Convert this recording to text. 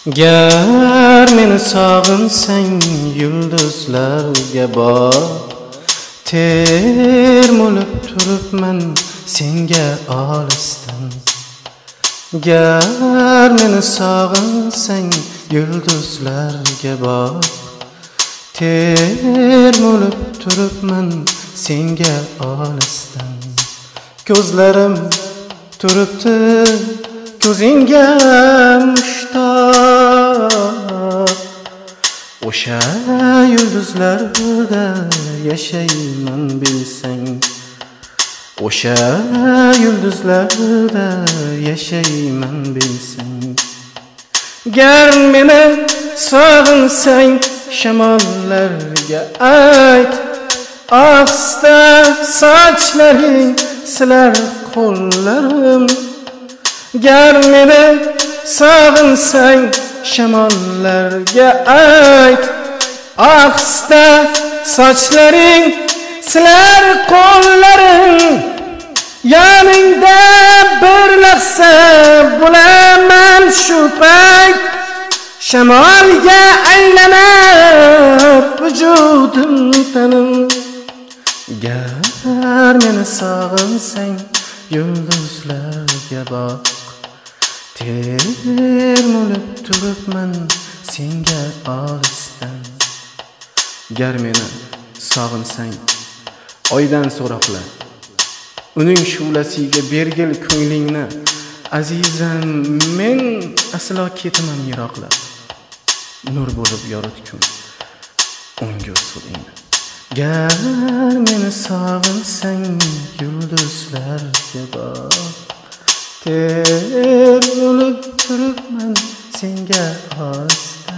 Gar meni sog'insang yulduzlarga bor, termulib turibman senga olisdan. Gar meni sog'insang yulduzlarga bor, termulib turibman senga olisdan. Ko'zlarim turibdi ko'zingga mushtoq, o'sha yulduzlarda yashayman bilsang, o'sha yulduzlarda yashayman bilsang. Gar meni sog'insang shamollarga ayt, ohista sochlaring silar qo'llarim. Gar meni sog'insang shamollarga ayt, ohista sochlaring silar qo'llarim. Yoningda bir lahza bo'laman shu payt, shamolga aylanar vujudim tanim. Gar meni sog'insang yulduzlarga boq, termulib turibman senga olisdan. Gar meni sog'insang oydan so'roqla, uning shu'lasiga bergil ko'nglingni. Azizam, men aslo ketmam yiroqlab, nur bo'lib yoritgum o'ngga usulingni. Gar meni sog'insang yulduzlarga bor, termulib turibman senga olisdan.